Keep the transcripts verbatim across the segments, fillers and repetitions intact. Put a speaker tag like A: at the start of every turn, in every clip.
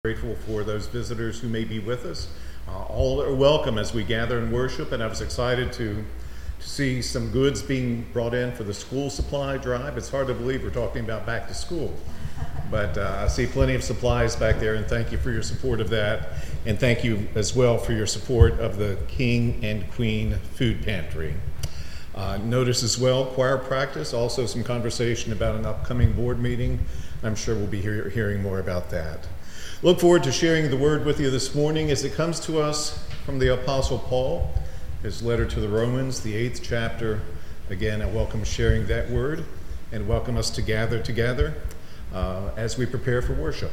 A: Grateful for those visitors who may be with us. Uh, all are welcome as we gather and worship, and I was excited to, to see some goods being brought in for the school supply drive. It's hard to believe we're talking about back to school, but uh, I see plenty of supplies back there, and thank you for your support of that, and thank you as well for your support of the King and Queen Food Pantry. Uh, notice as well, choir practice, also some conversation about an upcoming board meeting. I'm sure we'll be hear- hearing more about that. Look forward to sharing the word with you this morning as it comes to us from the Apostle Paul, his letter to the Romans, the eighth chapter. Again, I welcome sharing that word and welcome us to gather together uh, as we prepare for worship.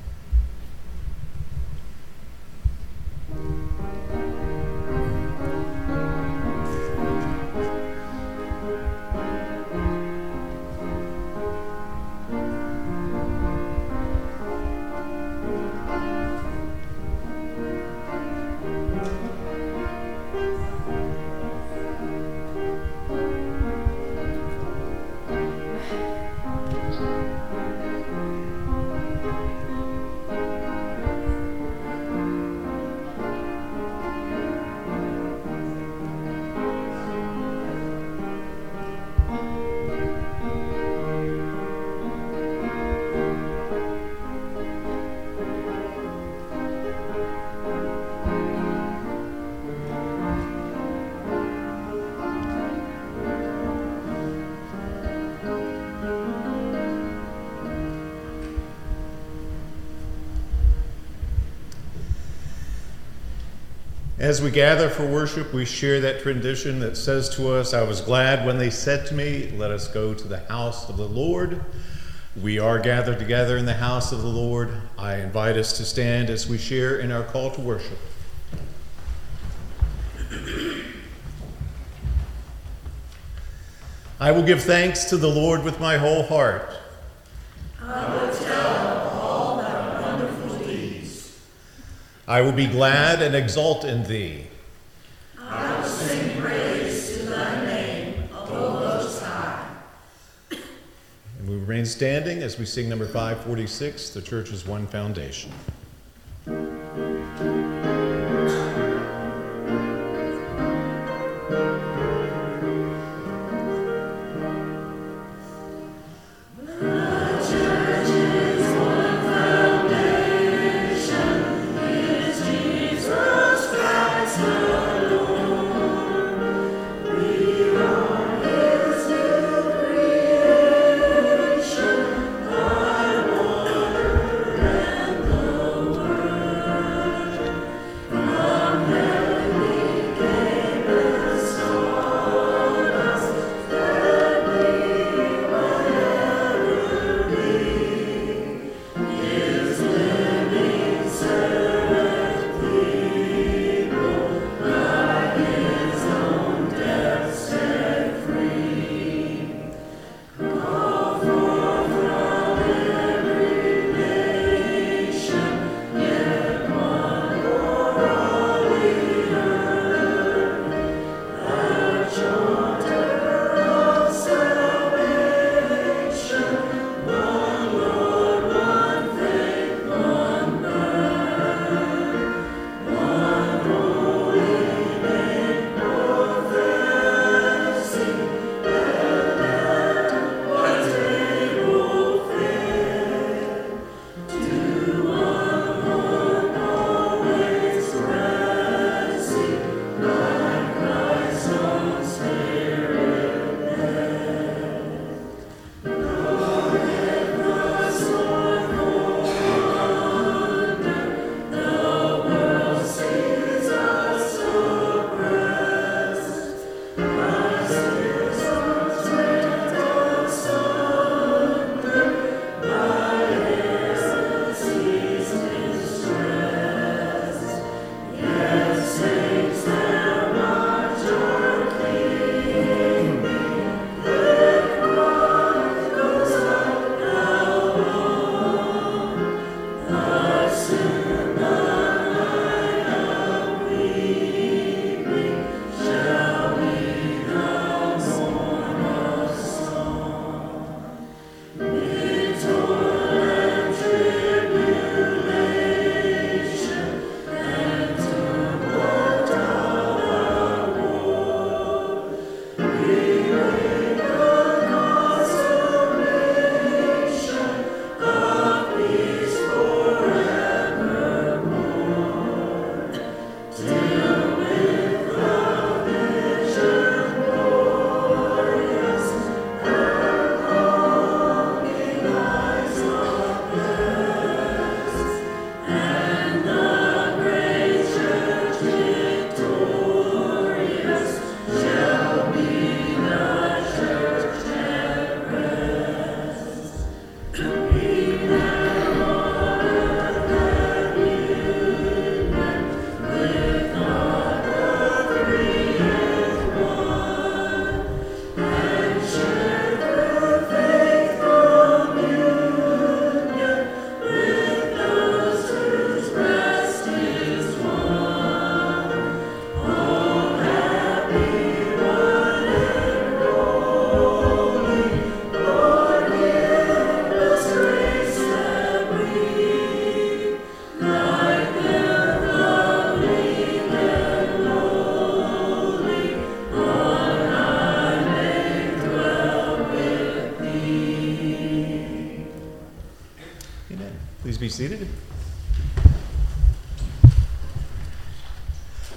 A: As we gather for worship, we share that tradition that says to us, I was glad when they said to me, let us go to the house of the Lord. We are gathered together in the house of the Lord. I invite us to stand as we share in our call to worship. I will give thanks to the Lord with my whole heart.
B: I will tell of all thy wonderful deeds.
A: I will be glad and exult in thee.
B: I will sing praise to thy name, O Most High.
A: And we remain standing as we sing number five forty-six, The Church's One Foundation.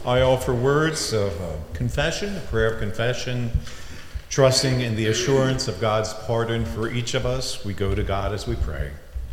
A: I offer words of uh, confession, a prayer of confession, trusting in the assurance of God's pardon for each of us. We go to God as we pray.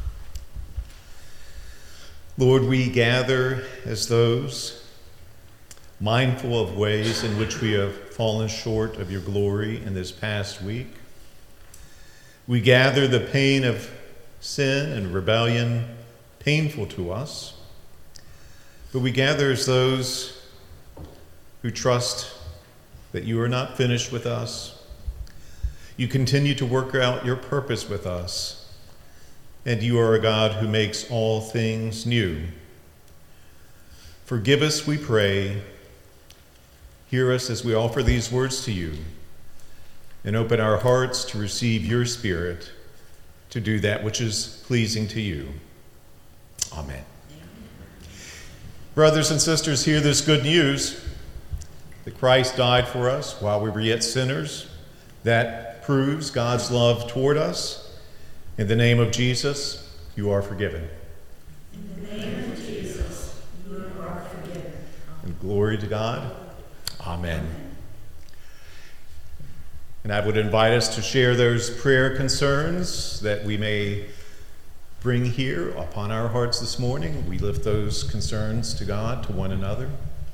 A: Lord, we gather as those mindful of ways in which we have fallen short of your glory in this past week. We gather the pain of sin and rebellion, painful to us, but we gather as those who trust that you are not finished with us. You continue to work out your purpose with us, and you are a God who makes all things new. Forgive us, we pray. Hear us as we offer these words to you, and open our hearts to receive your Spirit to do that which is pleasing to you. Amen. Brothers and sisters, hear this good news that Christ died for us while we were yet sinners. That proves God's love toward us. In the name of Jesus, you are forgiven.
B: In the name of Jesus, you are forgiven.
A: And glory to God. Amen. And I would invite us to share those prayer concerns that we may bring here upon our hearts this morning. We lift those concerns to God, to one another.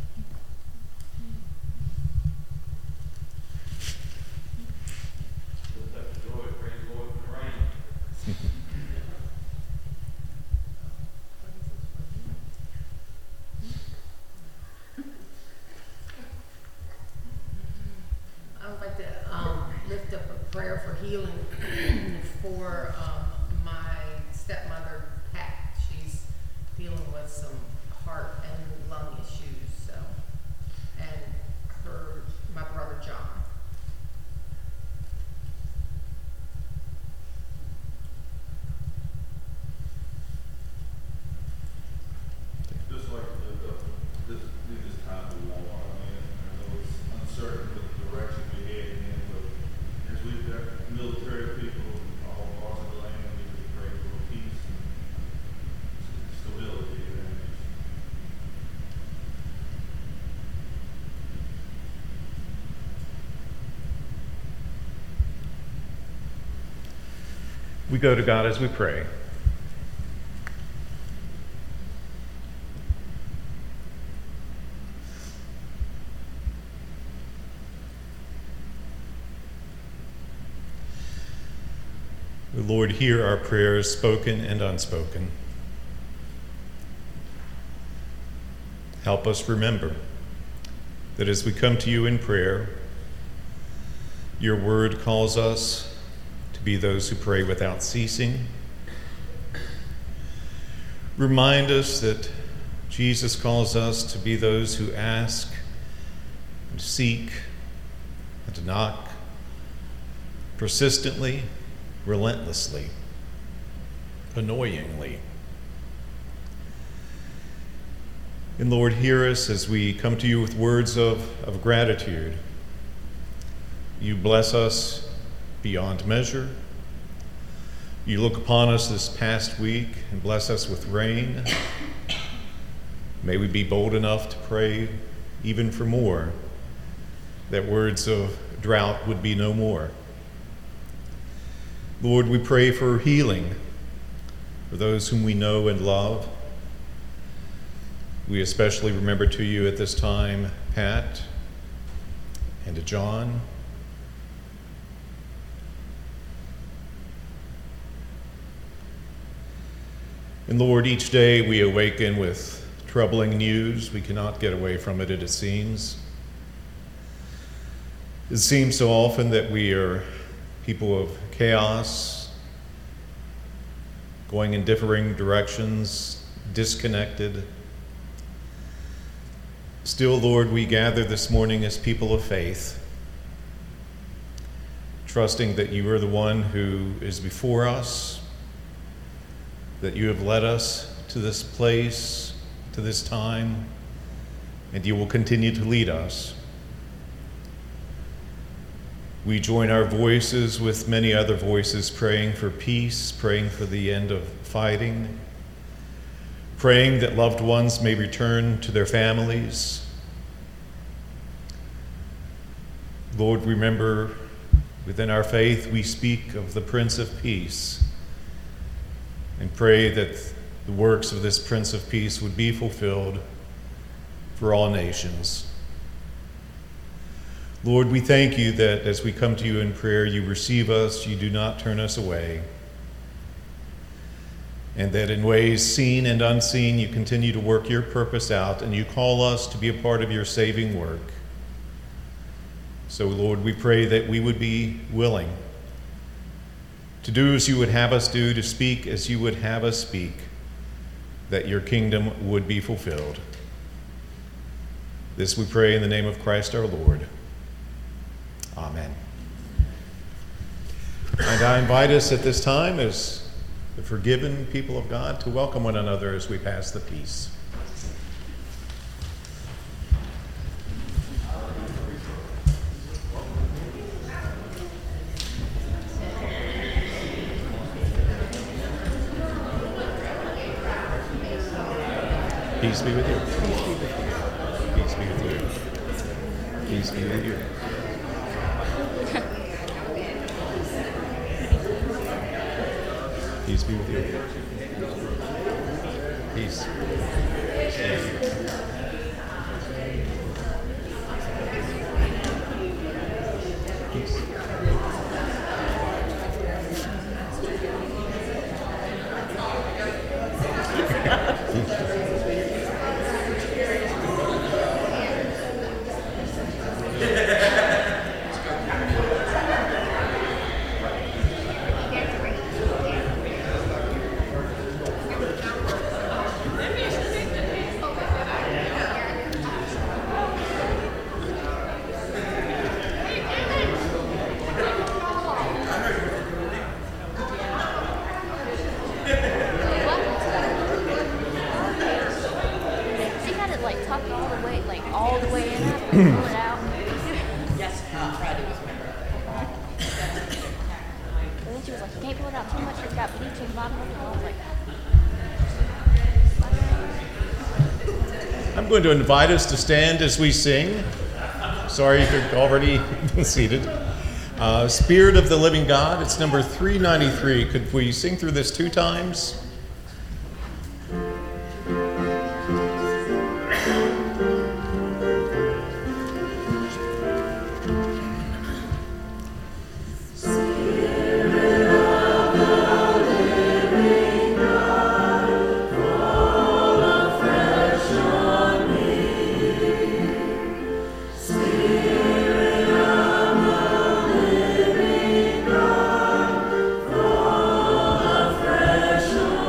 C: I would like to um, lift up a prayer for healing for um, my stepmother, Pat. She's dealing with some heart and lung issues, so, and her, my brother John.
D: Just like to lift up this, leave this time to war. I mean, I know it's uncertain with the direction we're heading in, but as we've got military people in all parts of the land, we just pray for peace and stability. And
A: We go to God as we pray. Lord, hear our prayers, spoken and unspoken. Help us remember that as we come to you in prayer, your word calls us to be those who pray without ceasing. Remind us that Jesus calls us to be those who ask and seek and to knock persistently, relentlessly, annoyingly. And Lord, hear us as we come to you with words of, of gratitude. You bless us beyond measure. You look upon us this past week and bless us with rain. May we be bold enough to pray even for more, that words of drought would be no more. Lord, we pray for healing for those whom we know and love. We especially remember to you at this time Pat and to John. And Lord, each day we awaken with troubling news. We cannot get away from it, it seems. It seems so often that we are people of chaos, going in differing directions, disconnected. Still, Lord, we gather this morning as people of faith, trusting that you are the one who is before us, that you have led us to this place, to this time, and you will continue to lead us. We join our voices with many other voices praying for peace, praying for the end of fighting, praying that loved ones may return to their families, Lord, remember, within our faith, we speak of the Prince of Peace and pray that the works of this Prince of Peace would be fulfilled for all nations. Lord, we thank you that as we come to you in prayer, you receive us, you do not turn us away, and that in ways seen and unseen, you continue to work your purpose out, and you call us to be a part of your saving work. So, Lord, we pray that we would be willing to do as you would have us do, to speak as you would have us speak, that your kingdom would be fulfilled. This we pray in the name of Christ our Lord. Amen. And I invite us at this time as the forgiven people of God to welcome one another as we pass the peace. Peace be with you. Peace be with you. Peace be with you. Peace be with you. Peace. Peace. I'm going to invite us to stand as we sing. Sorry if you're already seated. Uh, Spirit of the Living God, it's number three ninety-three. Could we sing through this two times?
B: Fresh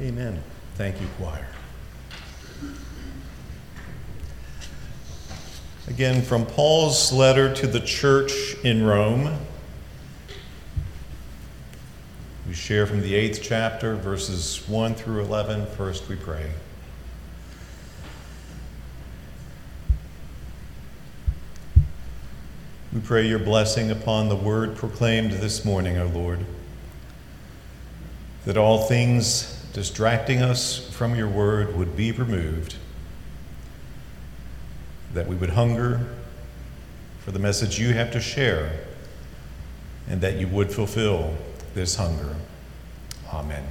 A: Amen. Thank you, choir. Again, from Paul's letter to the church in Rome, we share from the eighth chapter, verses one through eleven. First, we pray. We pray your blessing upon the word proclaimed this morning, O Lord, that all things distracting us from your word would be removed, that we would hunger for the message you have to share, and that you would fulfill this hunger. Amen.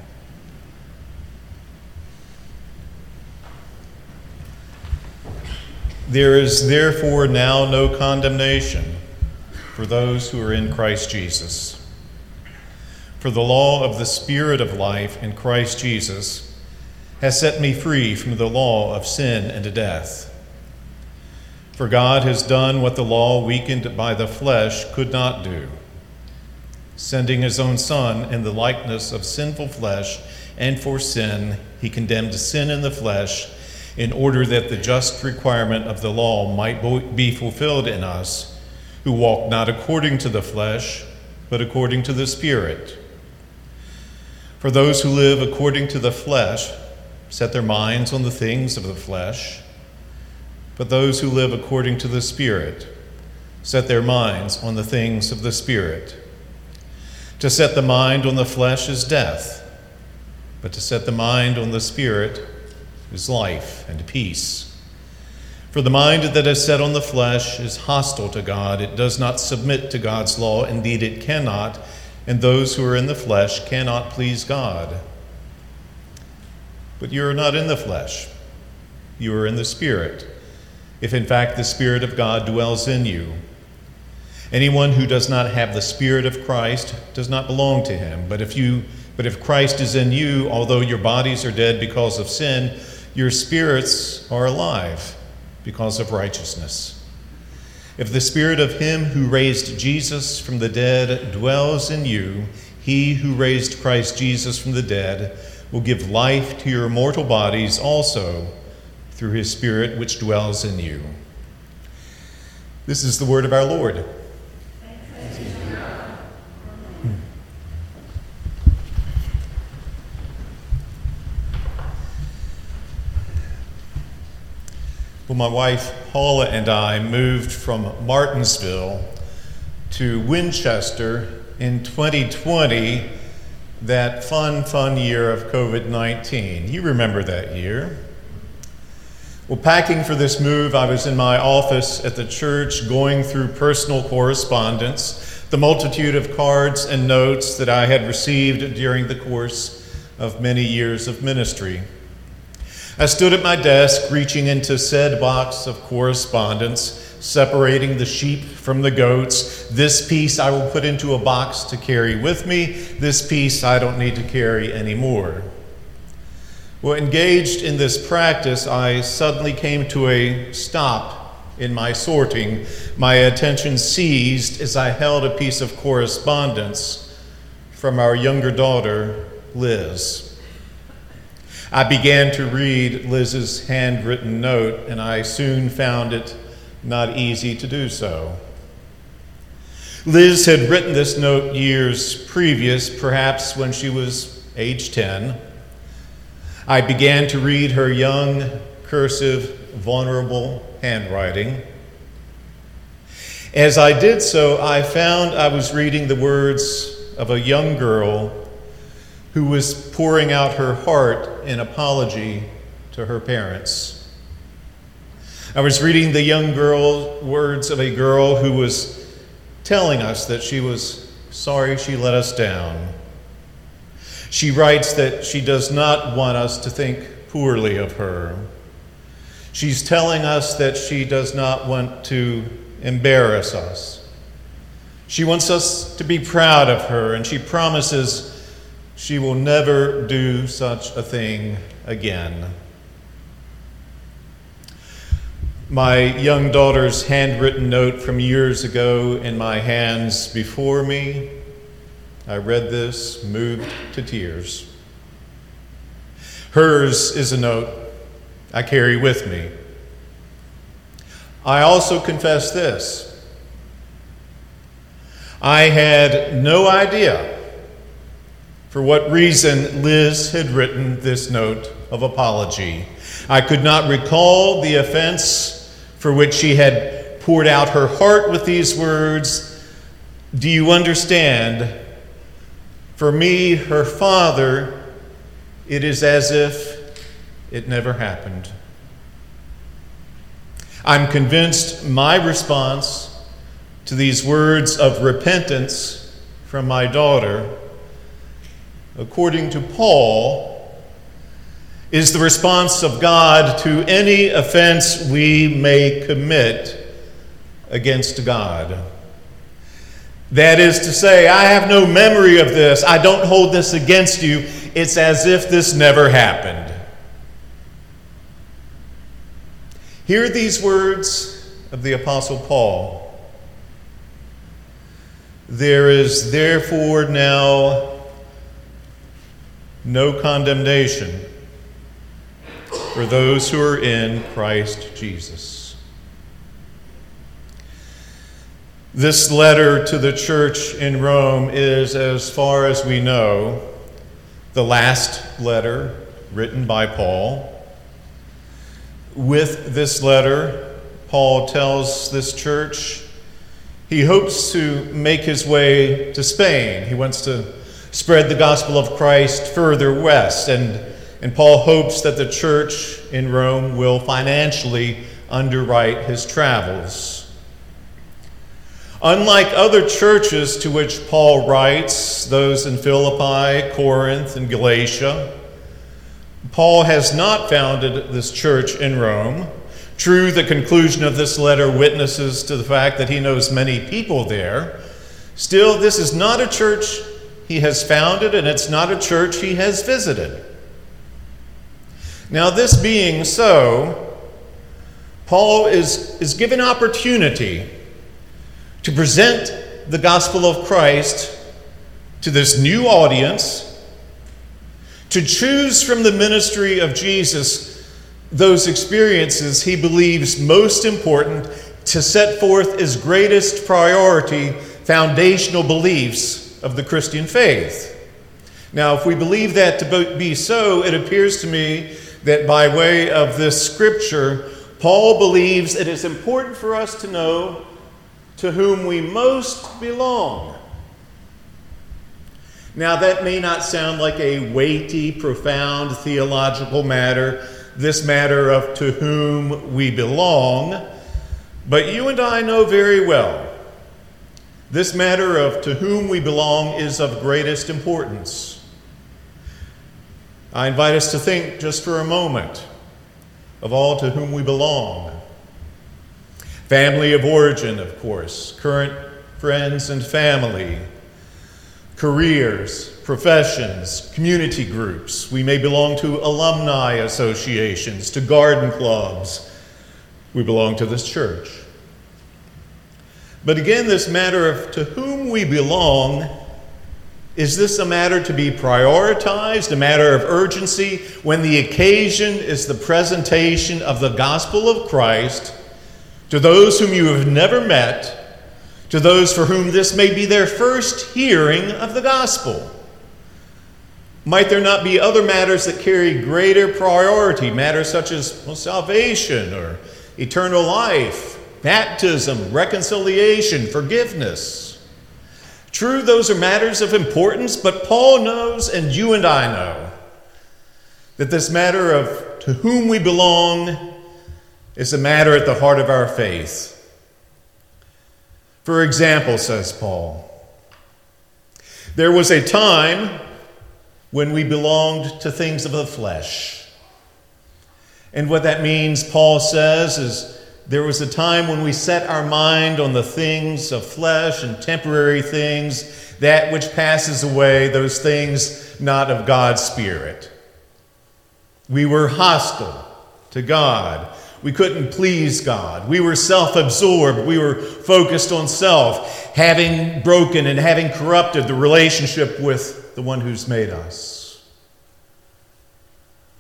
A: There is therefore now no condemnation for those who are in Christ Jesus. For the law of the Spirit of life in Christ Jesus has set me free from the law of sin and death. For God has done what the law, weakened by the flesh, could not do, sending his own Son in the likeness of sinful flesh, and for sin he condemned sin in the flesh, in order that the just requirement of the law might be fulfilled in us, who walk not according to the flesh, but according to the Spirit. For those who live according to the flesh set their minds on the things of the flesh, but those who live according to the Spirit set their minds on the things of the Spirit. To set the mind on the flesh is death, but to set the mind on the Spirit is life and peace. For the mind that is set on the flesh is hostile to God. It does not submit to God's law. Indeed, it cannot. And those who are in the flesh cannot please God. But you are not in the flesh. You are in the Spirit, if in fact the Spirit of God dwells in you. Anyone who does not have the Spirit of Christ does not belong to him. But if you, but if Christ is in you, although your bodies are dead because of sin, your spirits are alive because of righteousness. If the Spirit of him who raised Jesus from the dead dwells in you, he who raised Christ Jesus from the dead will give life to your mortal bodies also through his Spirit which dwells in you. This is the word of our Lord. Well, my wife Paula and I moved from Martinsville to Winchester in twenty twenty, that fun, fun year of covid nineteen. You remember that year. Well, packing for this move, I was in my office at the church going through personal correspondence, the multitude of cards and notes that I had received during the course of many years of ministry. I stood at my desk, reaching into said box of correspondence, separating the sheep from the goats. This piece I will put into a box to carry with me. This piece I don't need to carry anymore. Well, engaged in this practice, I suddenly came to a stop in my sorting. My attention seized as I held a piece of correspondence from our younger daughter, Liz. I began to read Liz's handwritten note, and I soon found it not easy to do so. Liz had written this note years previous, perhaps when she was age ten. I began to read her young, cursive, vulnerable handwriting. As I did so, I found I was reading the words of a young girl who was pouring out her heart in apology to her parents. I was reading the young girl words of a girl who was telling us that she was sorry she let us down. She writes that she does not want us to think poorly of her. She's telling us that she does not want to embarrass us. She wants us to be proud of her, and she promises she will never do such a thing again. My young daughter's handwritten note from years ago in my hands before me, I read this, moved to tears. Hers is a note I carry with me. I also confess this. I had no idea for what reason Liz had written this note of apology. I could not recall the offense for which she had poured out her heart with these words. Do you understand? For me, her father, it is as if it never happened. I'm convinced my response to these words of repentance from my daughter, according to Paul, is the response of God to any offense we may commit against God. That is to say, I have no memory of this. I don't hold this against you. It's as if this never happened. Hear these words of the Apostle Paul. There is therefore now no condemnation for those who are in Christ Jesus. This letter to the church in Rome is, as far as we know, the last letter written by Paul. With this letter, Paul tells this church he hopes to make his way to Spain. He wants to spread the gospel of Christ further west, and, and Paul hopes that the church in Rome will financially underwrite his travels. Unlike other churches to which Paul writes, those in Philippi, Corinth, and Galatia, Paul has not founded this church in Rome. True, the conclusion of this letter witnesses to the fact that he knows many people there. Still, this is not a church he has founded, and it's not a church he has visited. Now, this being so, Paul is, is given opportunity to present the gospel of Christ to this new audience, to choose from the ministry of Jesus those experiences he believes most important, to set forth as greatest priority foundational beliefs of the Christian faith. Now, if we believe that to be so, it appears to me that by way of this scripture, Paul believes it is important for us to know to whom we most belong. Now, that may not sound like a weighty, profound theological matter, this matter of to whom we belong, but you and I know very well this matter of to whom we belong is of greatest importance. I invite us to think just for a moment of all to whom we belong. Family of origin, of course, current friends and family, careers, professions, community groups. We may belong to alumni associations, to garden clubs. We belong to this church. But again, this matter of to whom we belong, is this a matter to be prioritized, a matter of urgency, when the occasion is the presentation of the gospel of Christ to those whom you have never met, to those for whom this may be their first hearing of the gospel? Might there not be other matters that carry greater priority, matters such as well, salvation or eternal life, baptism, reconciliation, forgiveness? True, those are matters of importance, but Paul knows, and you and I know, that this matter of to whom we belong is a matter at the heart of our faith. For example, says Paul, there was a time when we belonged to things of the flesh. And what that means, Paul says, is there was a time when we set our mind on the things of flesh and temporary things, that which passes away, those things not of God's Spirit. We were hostile to God. We couldn't please God. We were self-absorbed. We were focused on self, having broken and having corrupted the relationship with the one who's made us.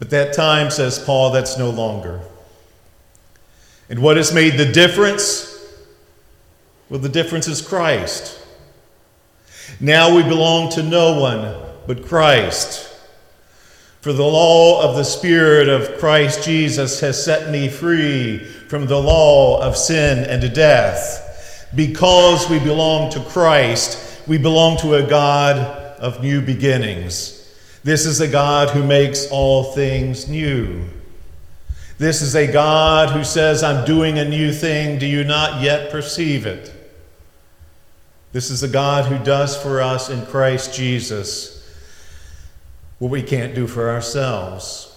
A: But that time, says Paul, that's no longer. And what has made the difference? Well, the difference is Christ. Now we belong to no one but Christ. For the law of the Spirit of Christ Jesus has set me free from the law of sin and death. Because we belong to Christ, we belong to a God of new beginnings. This is a God who makes all things new. This is a God who says, I'm doing a new thing. Do you not yet perceive it? This is a God who does for us in Christ Jesus what we can't do for ourselves.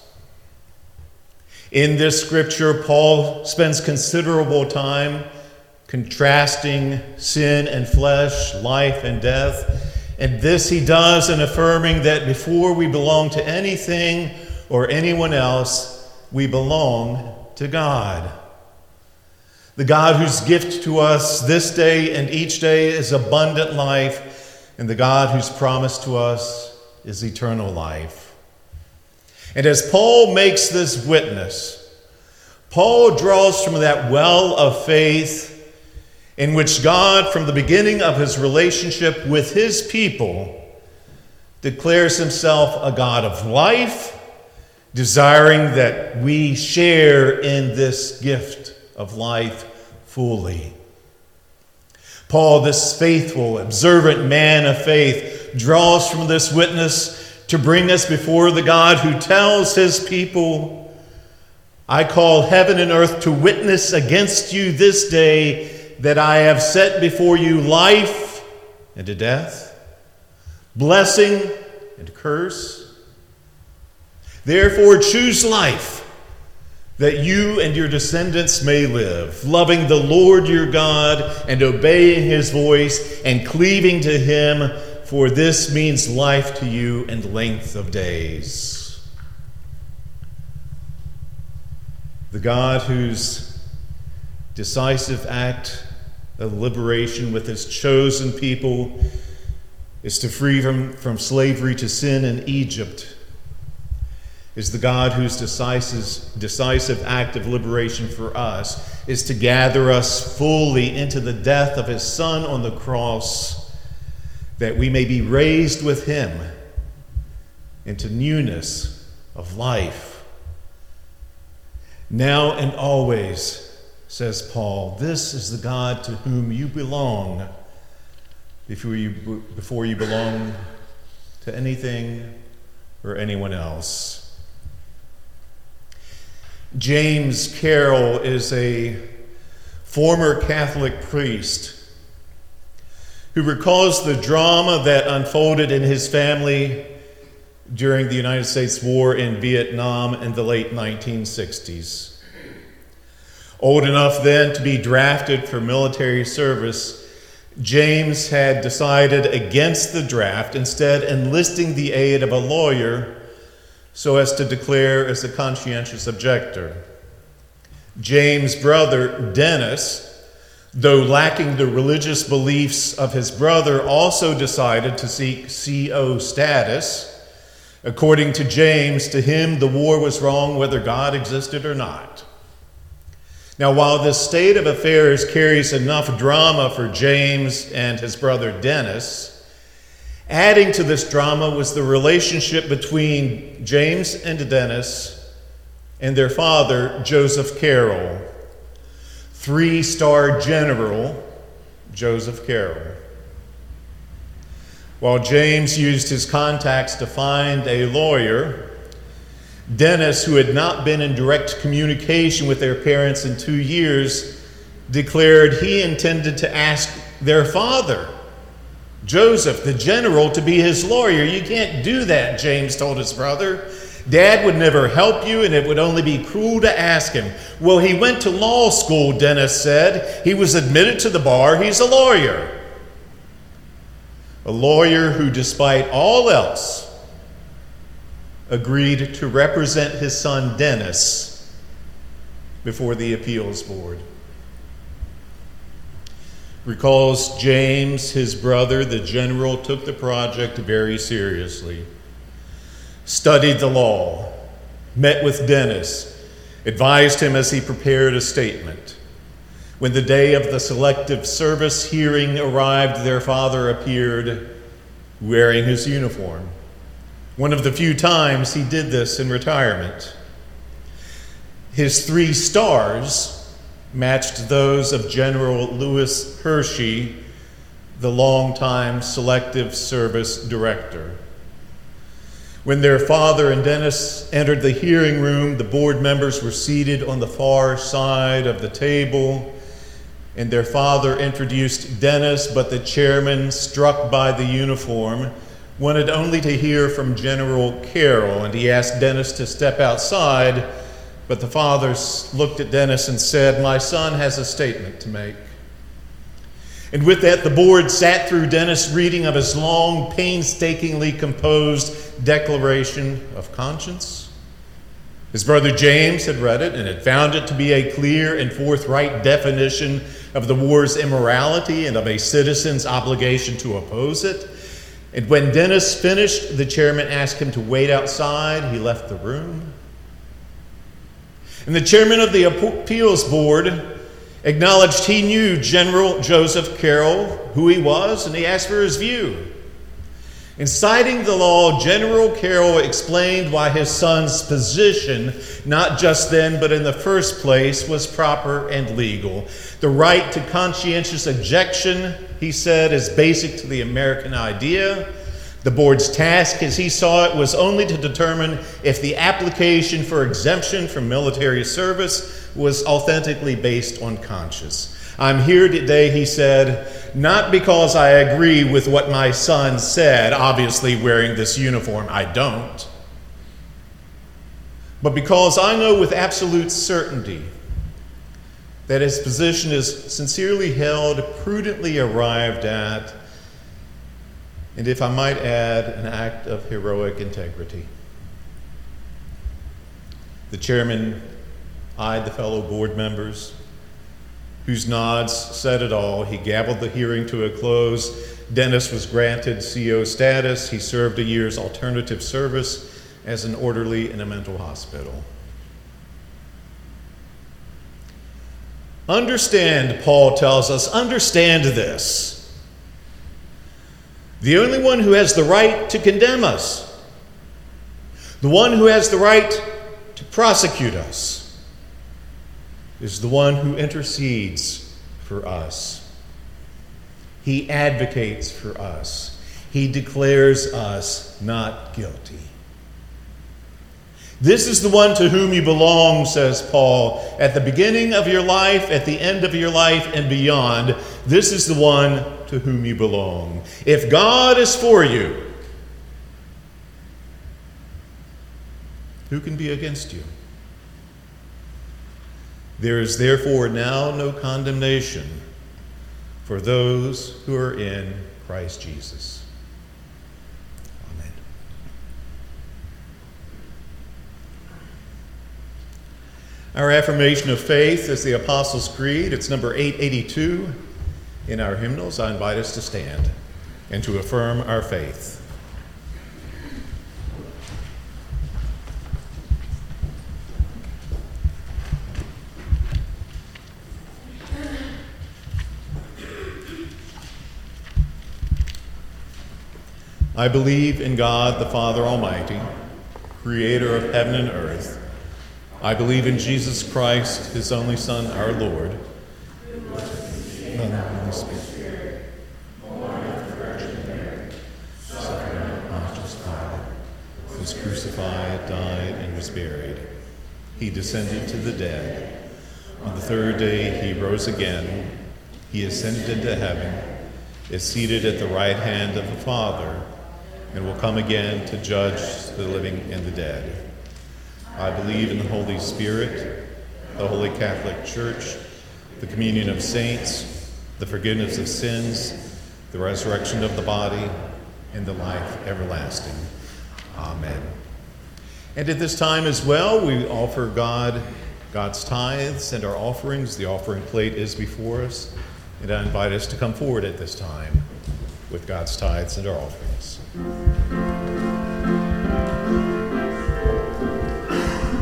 A: In this scripture, Paul spends considerable time contrasting sin and flesh, life and death. And this he does in affirming that before we belong to anything or anyone else, we belong to God. The God whose gift to us this day and each day is abundant life, and the God whose promise to us is eternal life. And as Paul makes this witness, Paul draws from that well of faith in which God, from the beginning of his relationship with his people, declares himself a God of life, desiring that we share in this gift of life fully. Paul, this faithful, observant man of faith, draws from this witness to bring us before the God who tells his people, I call heaven and earth to witness against you this day that I have set before you life and death, blessing and curse. Therefore choose life, that you and your descendants may live, loving the Lord your God and obeying his voice and cleaving to him, for this means life to you and length of days. The God whose decisive act of liberation with his chosen people is to free them from slavery to sin in Egypt, is the God whose decisive, decisive act of liberation for us is to gather us fully into the death of his Son on the cross, that we may be raised with him into newness of life. Now and always, says Paul, this is the God to whom you belong before you, before you belong to anything or anyone else. James Carroll is a former Catholic priest who recalls the drama that unfolded in his family during the United States war in Vietnam in the late nineteen sixties. Old enough then to be drafted for military service, James had decided against the draft, instead enlisting the aid of a lawyer so as to declare as a conscientious objector. James' brother, Dennis, though lacking the religious beliefs of his brother, also decided to seek C O status. According to James, to him the war was wrong whether God existed or not. Now, while this state of affairs carries enough drama for James and his brother Dennis, adding to this drama was the relationship between James and Dennis and their father, Joseph Carroll, three-star general Joseph Carroll. While James used his contacts to find a lawyer, Dennis, who had not been in direct communication with their parents in two years, declared he intended to ask their father, Joseph, the general, to be his lawyer. You can't do that, James told his brother. Dad would never help you, and it would only be cruel to ask him. Well, he went to law school, Dennis said. He was admitted to the bar. He's a lawyer. A lawyer who, despite all else, agreed to represent his son Dennis before the appeals board. Recalls James, his brother, the general, took the project very seriously, studied the law, met with Dennis, advised him as he prepared a statement. When the day of the selective service hearing arrived, their father appeared wearing his uniform. One of the few times he did this in retirement. His three stars matched those of General Louis Hershey, the longtime selective service director. When their father and Dennis entered the hearing room, the board members were seated on the far side of the table, and their father introduced Dennis, but the chairman, struck by the uniform, wanted only to hear from General Carroll, and he asked Dennis to step outside, but the father looked at Dennis and said, "My son has a statement to make." And with that, the board sat through Dennis' reading of his long, painstakingly composed declaration of conscience. His brother James had read it and had found it to be a clear and forthright definition of the war's immorality and of a citizen's obligation to oppose it. And when Dennis finished, the chairman asked him to wait outside. He left the room. And the chairman of the appeals board acknowledged he knew General Joseph Carroll, who he was, and he asked for his view. In citing the law, General Carroll explained why his son's position, not just then but in the first place, was proper and legal. The right to conscientious objection, he said, is basic to the American idea. The board's task, as he saw it, was only to determine if the application for exemption from military service was authentically based on conscience. I'm here today, he said, not because I agree with what my son said, obviously wearing this uniform, I don't, but because I know with absolute certainty that his position is sincerely held, prudently arrived at, and if I might add, an act of heroic integrity. The chairman eyed the fellow board members, whose nods said it all. He gavelled the hearing to a close. Dennis was granted C O status. He served a year's alternative service as an orderly in a mental hospital. Understand, Paul tells us, understand this. The only one who has the right to condemn us, the one who has the right to prosecute us, is the one who intercedes for us. He advocates for us. He declares us not guilty. This is the one to whom you belong, says Paul, at the beginning of your life, at the end of your life, and beyond. This is the one to whom you belong. If God is for you, who can be against you? There is therefore now no condemnation for those who are in Christ Jesus. Amen. Our affirmation of faith is the Apostles' Creed. It's number eight eighty-two in our hymnals. I invite us to stand and to affirm our faith. I believe in God, the Father Almighty, creator of heaven and earth. I believe in Jesus Christ, his only Son, our Lord. Son of the Holy Spirit, born of the Virgin Mary, suffered under Pontius Pilate, was crucified, died, and was buried. He descended to the dead. On the third day he rose again. He ascended into heaven, is seated at the right hand of the Father, and will come again to judge the living and the dead. I believe in the Holy Spirit, the Holy Catholic Church, the communion of saints, the forgiveness of sins, the resurrection of the body, and the life everlasting. Amen. And at this time as well, we offer God God's tithes and our offerings. The offering plate is before us, and I invite us to come forward at this time with God's tithes and our offerings.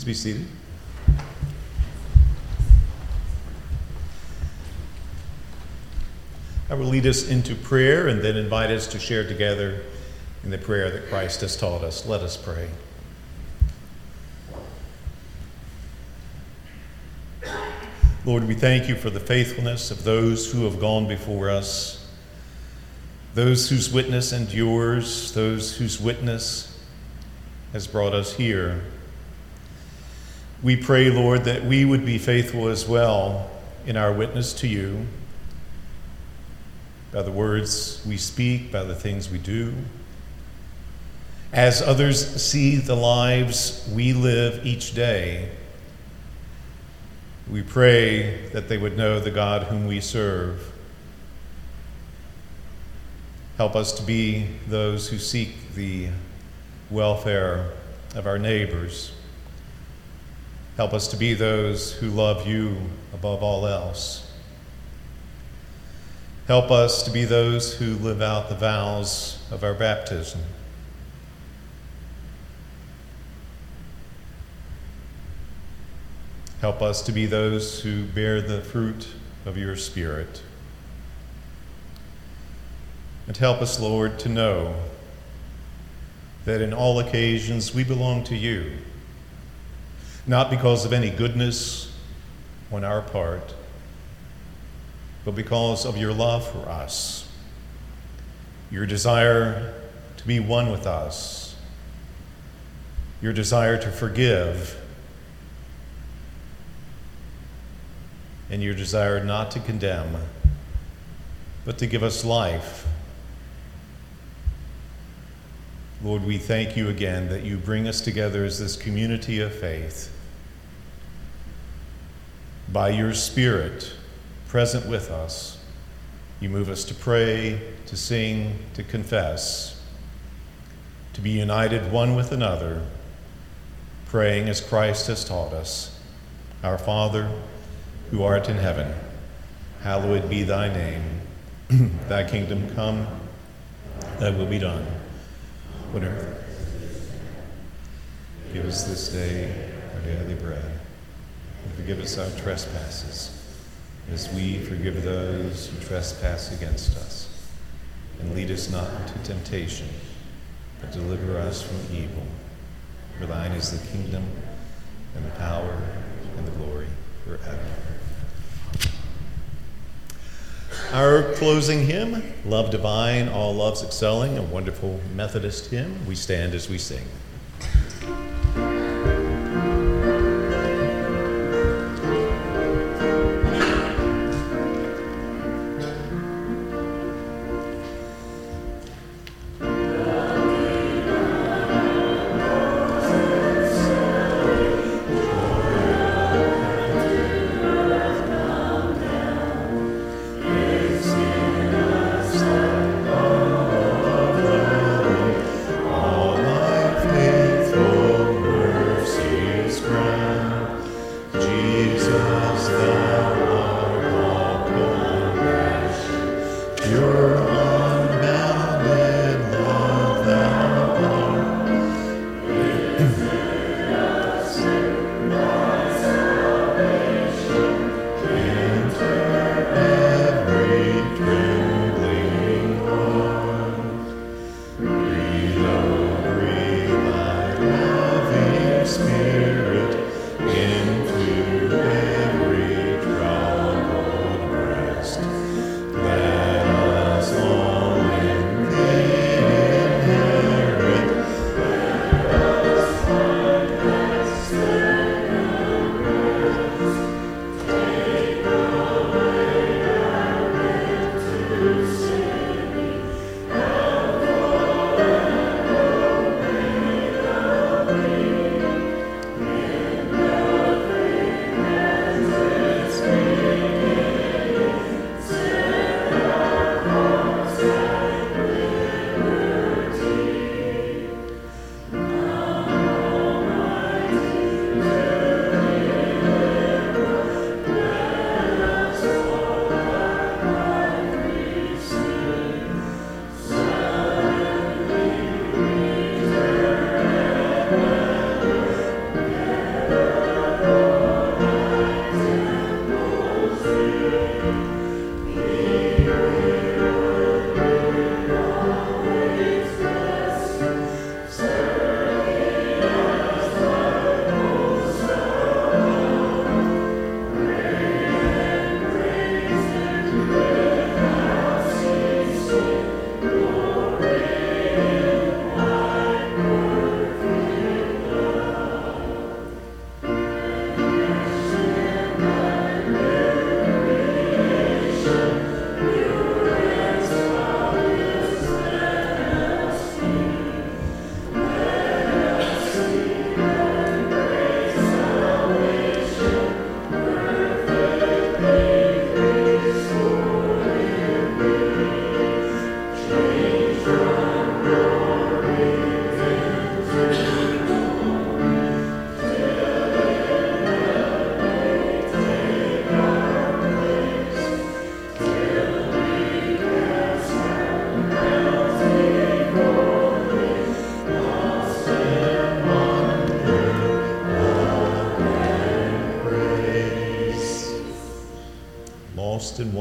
A: Please be seated. I will lead us into prayer and then invite us to share together in the prayer that Christ has taught us. Let us pray. Lord, we thank you for the faithfulness of those who have gone before us, those whose witness endures, those whose witness has brought us here. We pray, Lord, that we would be faithful as well in our witness to you, by the words we speak, by the things we do. As others see the lives we live each day, we pray that they would know the God whom we serve. Help us to be those who seek the welfare of our neighbors. Help us to be those who love you above all else. Help us to be those who live out the vows of our baptism. Help us to be those who bear the fruit of your Spirit. And help us, Lord, to know that in all occasions we belong to you, not because of any goodness on our part, but because of your love for us, your desire to be one with us, your desire to forgive, and your desire not to condemn, but to give us life. Lord, we thank you again that you bring us together as this community of faith. By your Spirit present with us, you move us to pray, to sing, to confess, to be united one with another, praying as Christ has taught us. Our Father, who art in heaven, hallowed be thy name. Thy kingdom come, thy will be done. On earth. Give us this day our daily bread, and forgive us our trespasses, as we forgive those who trespass against us. And lead us not into temptation, but deliver us from evil. For thine is the kingdom, and the power, and the glory forever. Our closing hymn, Love Divine, All Loves Excelling, a wonderful Methodist hymn. We stand as we sing.
B: All my faith.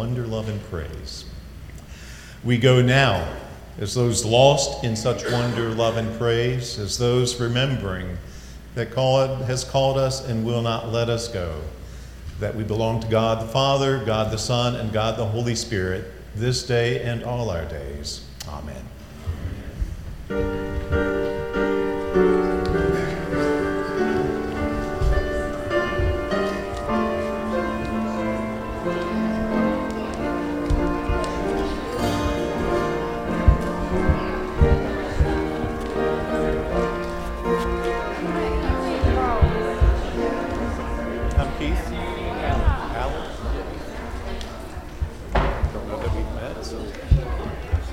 A: wonder, love, and praise. We go now as those lost in such wonder, love, and praise, as those remembering that God has called us and will not let us go, that we belong to God the Father, God the Son, and God the Holy Spirit, this day and all our days. Amen. I'm Keith. Alan. Don't know that we've met, so.